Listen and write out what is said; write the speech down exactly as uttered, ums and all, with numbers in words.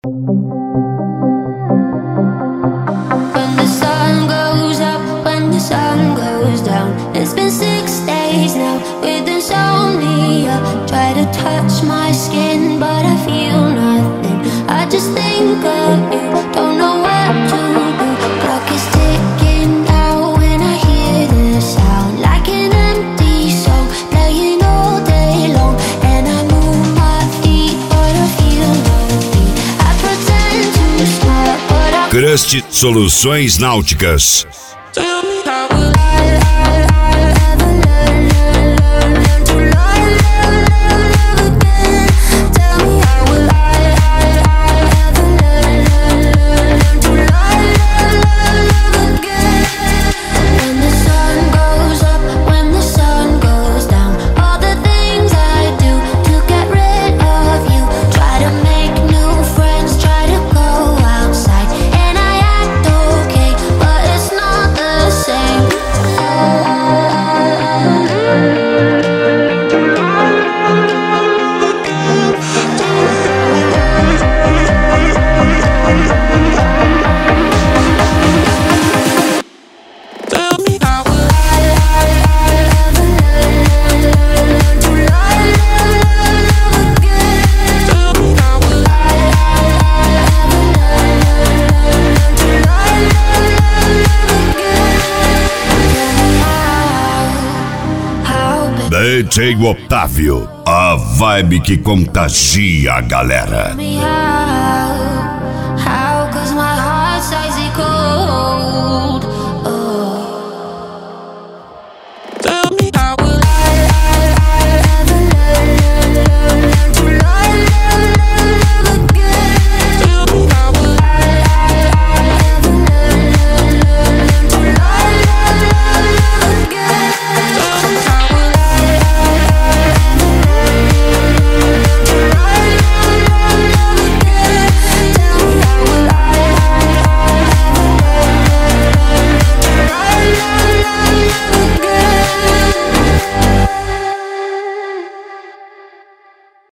When the sun goes up, when the sun goes down. It's been six days now with insomnia. Try to touch my skin, but I feel nothing. I just think of you, don't know what to do. Clock is ticking down when I hear the sound, like an empty song playing all day long. And I move my feet, but I feel no beat. I pretend to smile, but I Crust Soluções Náuticas. tell me how will I, I, I ever learn, learn, learn, learn to love, love, love, love again. Tell me how will I, I, I ever learn, learn, learn, learn to love, love, love, love again. When the sun goes up, when the sun goes down, all the things I do to get rid of you. Try to make new friends, try to go outside, and I act okay, but it's not the same. Tell me how will I, I, I ever learn, learn, learn, learn to love, love, love, love again. Tell me how will I, I, I ever learn, learn, learn, learn to love, love, love, love again. Tell me how, how, baby. D J Otávio, a vibe que contagia a galera. Tell me how.